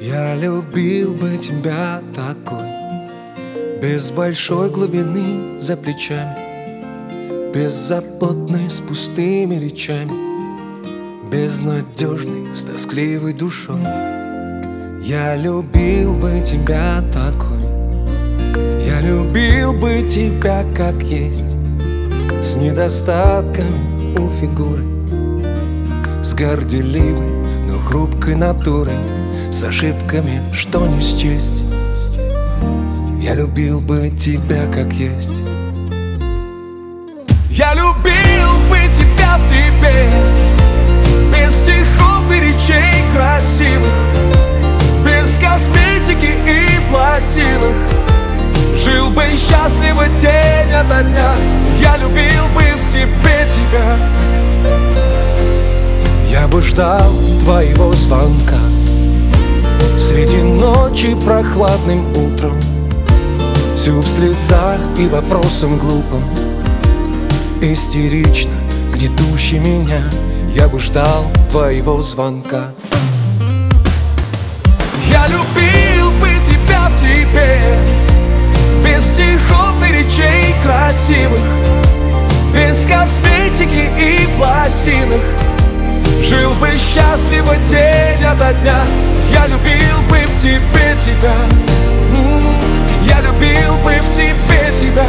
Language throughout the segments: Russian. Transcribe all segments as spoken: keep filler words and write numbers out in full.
Я любил бы тебя такой, без большой глубины за плечами, беззаботной с пустыми речами, безнадежной с тоскливой душой. Я любил бы тебя такой, я любил бы тебя как есть, с недостатками у фигуры, с горделивой, но хрупкой натурой, с ошибками, что не счесть. Я любил бы тебя как есть. Я любил бы тебя в тебе, без стихов и речей красивых, без косметики и пластинок. Жил бы счастливо день ото дня. Я любил бы в тебе тебя. Я бы ждал твоего звонка среди ночи прохладным утром, всю в слезах и вопросом глупым, истерично гнетущий меня. Я бы ждал твоего звонка. Я любил бы тебя в тебе, без стихов и речей красивых, без косметики и пластинок. Жил бы счастливо день ото дня. Я любил бы в тебе тебя. Я любил бы в тебе тебя.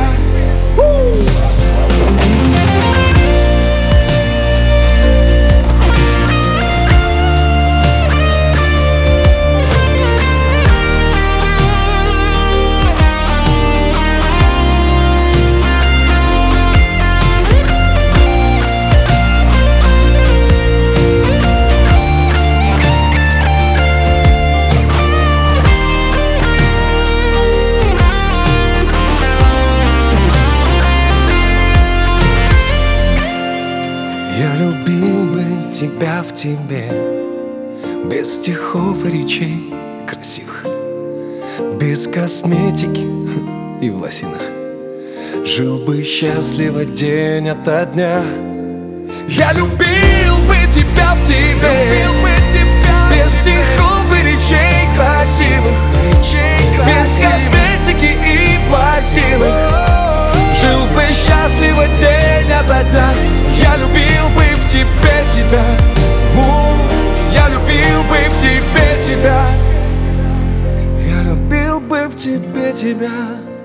Я любил бы тебя в тебе, без стихов и речей красивых, без косметики и в лосинах. Жил бы счастливо день ото дня. Я любил бы тебя в тебе, без стихов и речей красивых, без косметики и пластинок. Жил бы счастливо день ото дня. Я любил бы в тебе тебя. Я любил бы в тебе тебя. Я любил бы в тебе тебя.